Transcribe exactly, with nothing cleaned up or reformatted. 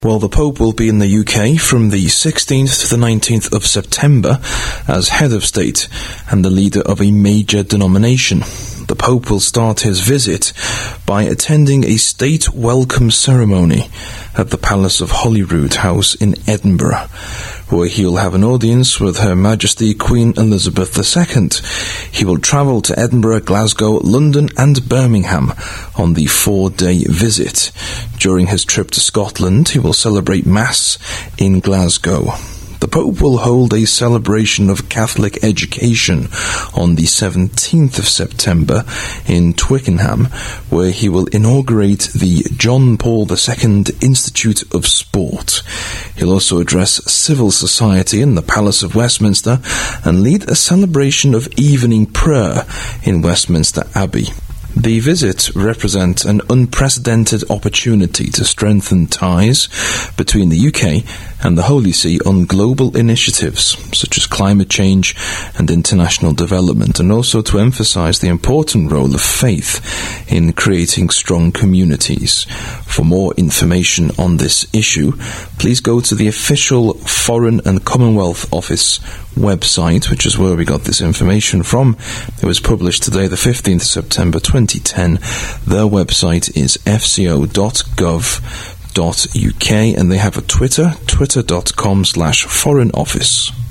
Well, the Pope will be in the U K from the sixteenth to the nineteenth of September as head of state and the leader of a major denomination. The Pope will start his visit by attending a state welcome ceremony at the Palace of Holyrood House in Edinburgh, where he'll have an audience with Her Majesty Queen Elizabeth the Second. He will travel to Edinburgh, Glasgow, London and Birmingham on the four-day visit. During his trip to Scotland, he will celebrate Mass in Glasgow. The Pope will hold a celebration of Catholic education on the seventeenth of September in Twickenham, where he will inaugurate the John Paul the Second Institute of Sport. He'll also address civil society in the Palace of Westminster and lead a celebration of evening prayer in Westminster Abbey. The visit represents an unprecedented opportunity to strengthen ties between the U K and the Holy See on global initiatives such as climate change and international development, and also to emphasize the important role of faith in creating strong communities. For more information on this issue, please go to the official Foreign and Commonwealth Office website, which is where we got this information from. It was published today, the fifteenth of September twenty ten. Their website is f c o dot gov dot u k, and they have a Twitter, twitter dot com slash foreign office.